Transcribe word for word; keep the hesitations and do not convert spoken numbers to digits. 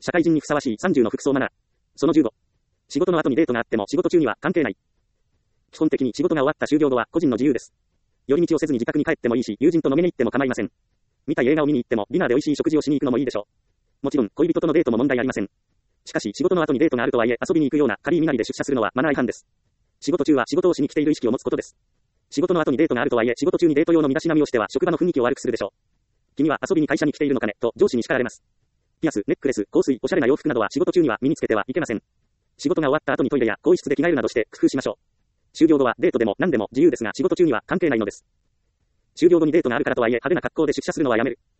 社会人にふさわしいさんじゅうの服装マナー。そのじゅうご。仕事の後にデートがあっても仕事中には関係ない。基本的に仕事が終わった終了後は個人の自由です。寄り道をせずに自宅に帰ってもいいし、友人と飲みに行っても構いません。見たい映画を見に行っても、ディナーで美味しい食事をしに行くのもいいでしょう。もちろん、恋人とのデートも問題ありません。しかし、仕事の後にデートがあるとはいえ、遊びに行くような軽い身なりで出社するのはマナー違反です。仕事中は仕事をしに来ている意識を持つことです。仕事の後にデートがあるとはいえ、仕事中にデート用の身だしなみをしては職場の雰囲気を悪くするでしょう。君は遊びに会社に来ているのかね、と上司に叱られます。ピアス、ネックレス、香水、おしゃれな洋服などは仕事中には身につけてはいけません。仕事が終わった後にトイレや更衣室で着替えるなどして工夫しましょう。終了後はデートでも何でも自由ですが仕事中には関係ないのです。終了後にデートがあるからとはいえ派手な格好で出社するのはやめる。